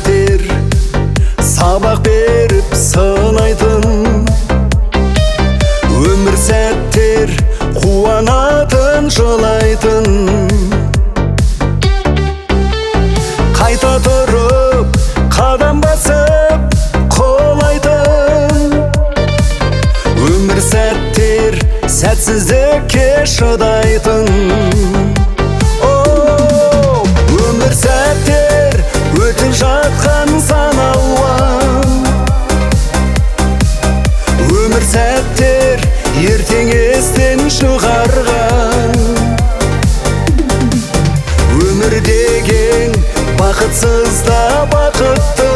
сәттер сабақ беріп сынайтын, өмір сәттер қуанатын, жылайтын. Қайта тұрып қадам басып қолайтын, өмір сәттер сәтсіздікке шыдайтын. Өмір сәттер өтіп жатқан сан алуан, өмір сәттер ертең естен шығарған. Өмір деген бақытсыз да бақытты,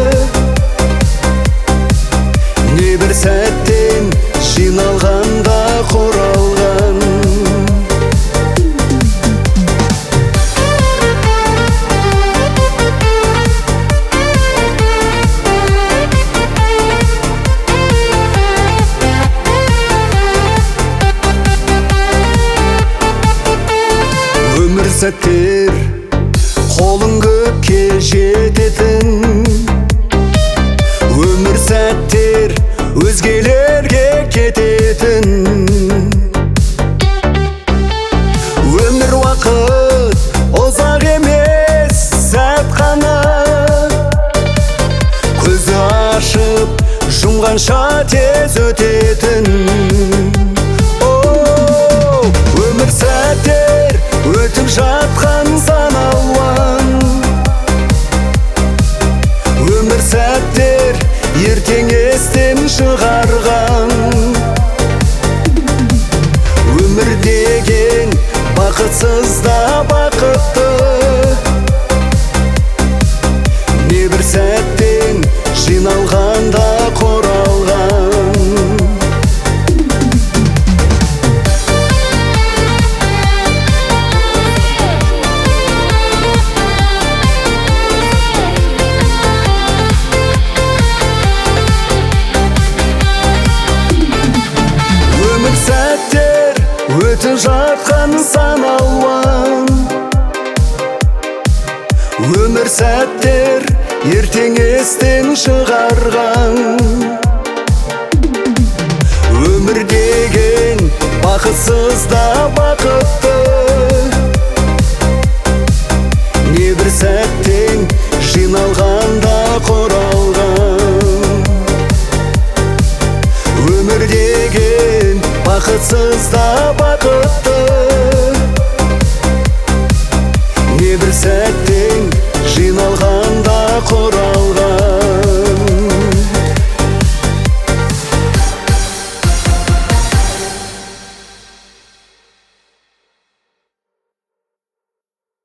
небір сәттен жиналғанда құралған. Өмір сәттер қолың көкке жететін, өмір сәттер өзгелерге кететін. Өмір уақыт ұзақ емес, сәт қана, көзі ашып жұмғанша тез өтетін. Өмір сәттер өтіп жатқан сан алуан, өмір сәттер ертең естен шығарған. Өмір деген бақытсыз да бақытты, небір сәттен жиналғанда құралған. Сәттер өтіп жатқан сан алуан, өмір сәттер ертең естен шығарған. Өмір деген бақытсыз да бақытты, небір сәттен жиналғанда құралған. Өмір деген бақытсыз да бақытты, небір сәттен жиналғанда құралған.